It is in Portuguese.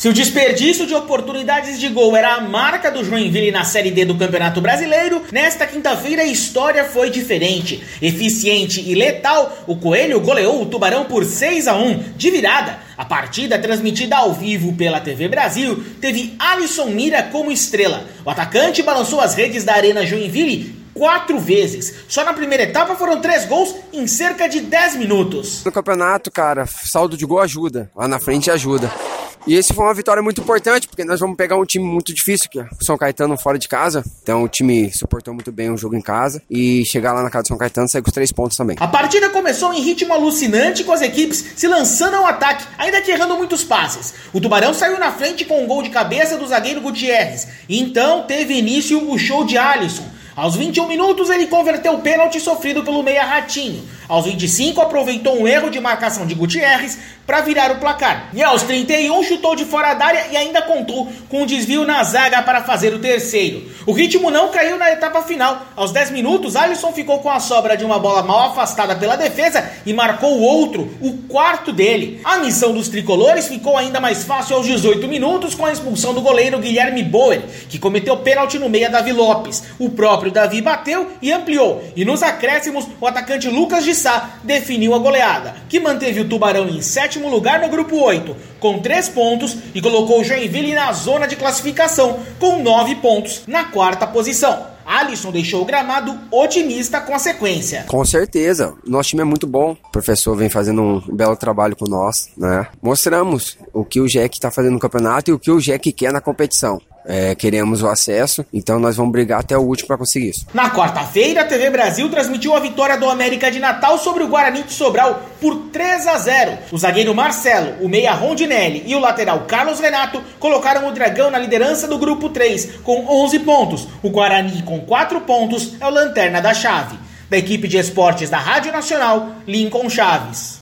Se o desperdício de oportunidades de gol era a marca do Joinville na Série D do Campeonato Brasileiro, nesta quinta-feira a história foi diferente. Eficiente e letal, o Coelho goleou o Tubarão por 6-1, de virada. A partida, transmitida ao vivo pela TV Brasil, teve Alisson Mira como estrela. O atacante balançou as redes da Arena Joinville 4 vezes. Só na primeira etapa foram 3 gols em cerca de 10 minutos. No campeonato, cara, saldo de gol ajuda. Lá na frente ajuda. E esse foi uma vitória muito importante, porque nós vamos pegar um time muito difícil, que é o São Caetano fora de casa. Então o time suportou muito bem o jogo em casa. E chegar lá na casa do São Caetano sair com os 3 pontos também. A partida começou em ritmo alucinante, com as equipes se lançando ao ataque, ainda que errando muitos passes. O Tubarão saiu na frente com um gol de cabeça do zagueiro Gutierrez. E então teve início o show de Alisson. Aos 21 minutos ele converteu o pênalti sofrido pelo meia Ratinho. Aos 25 aproveitou um erro de marcação de Gutierrez para virar o placar. E aos 31 chutou de fora da área e ainda contou com um desvio na zaga para fazer o terceiro. O ritmo não caiu na etapa final. Aos 10 minutos, Alisson ficou com a sobra de uma bola mal afastada pela defesa e marcou o outro, o quarto dele. A missão dos tricolores ficou ainda mais fácil aos 18 minutos com a expulsão do goleiro Guilherme Boer, que cometeu pênalti no meia Davi Lopes. O próprio Davi bateu e ampliou. E nos acréscimos, o atacante Lucas de Sá definiu a goleada, que manteve o Tubarão em 7º lugar no grupo 8, com 3 pontos, e colocou o Joinville na zona de classificação, com 9 pontos, na 4ª posição. Alisson deixou o gramado otimista com a sequência. Com certeza, nosso time é muito bom. O professor vem fazendo um belo trabalho com nós, né? Mostramos o que o Jack está fazendo no campeonato e o que o Jack quer na competição. Queremos o acesso, então nós vamos brigar até o último para conseguir isso. Na quarta-feira, a TV Brasil transmitiu a vitória do América de Natal sobre o Guarani de Sobral por 3-0. O zagueiro Marcelo, o meia Rondinelli e o lateral Carlos Renato colocaram o Dragão na liderança do grupo 3 com 11 pontos. O Guarani, com 4 pontos, é o lanterna da chave. Da equipe de esportes da Rádio Nacional, Lincoln Chaves.